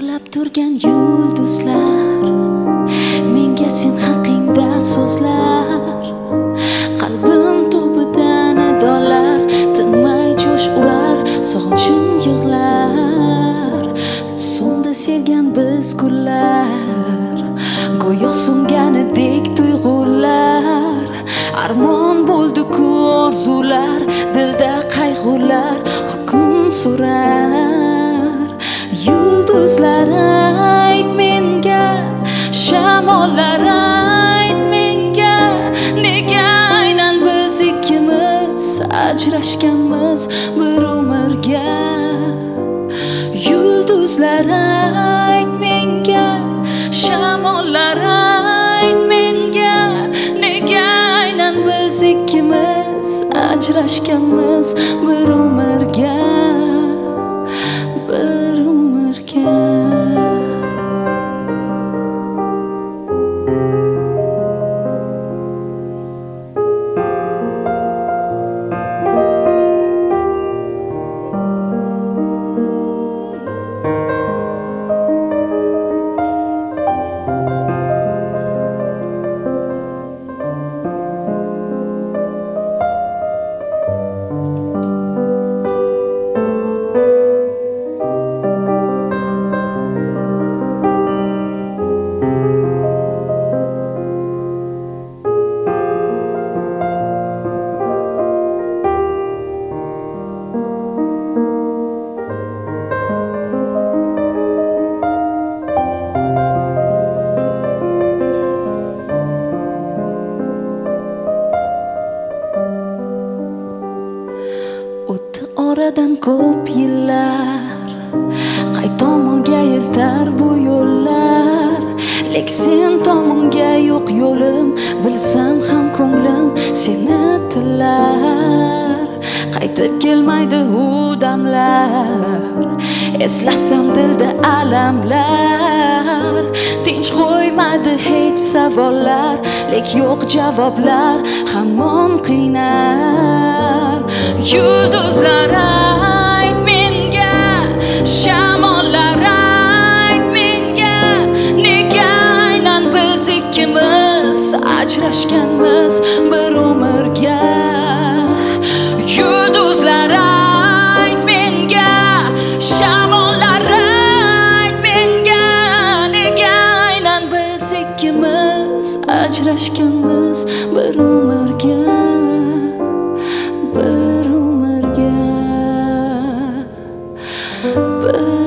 porlab turgan yulduzlar, menga sen haqingda so'zlar, qalbim to'bida nidolar, tinmay jo'sh urar, sog'inchim yig'lar. So'nda sevgan biz gullar, go'yo so'nganidek tuyg'ular, armon bo'ldi-ku orzular, dilda qayg'ular hukm so'rar. Yulduzlar ayt menga, shamollar ayt menga, nega aynan biz ikkimiz ajrashganmiz bir umrga. Yulduzlar ayt menga, shamollar ayt menga, nega aynan biz ikkimiz ajrashganmiz bir umrga, bir umrga. O'tdi oradan ko'p yillar, qay tomonga eltar bu yo'llar, lek sen tomonga yo'q yo'lim, bilsam ham ko'nglim seni tilar. Qaytib kelmaydi u damlar, eslasam dilda alamlar, tinch qo'ymadi hech savollar, lek yo'q javoblar hamon qiynar. Yulduzlar ayt menga, shamollar ayt menga, nega aynan biz ikkimiz ajrashganmiz bir umrga. Yulduzlar ayt menga, shamollar ayt menga, nega aynan biz ikkimiz ajrashganmiz bir umrga, bir umrga, bir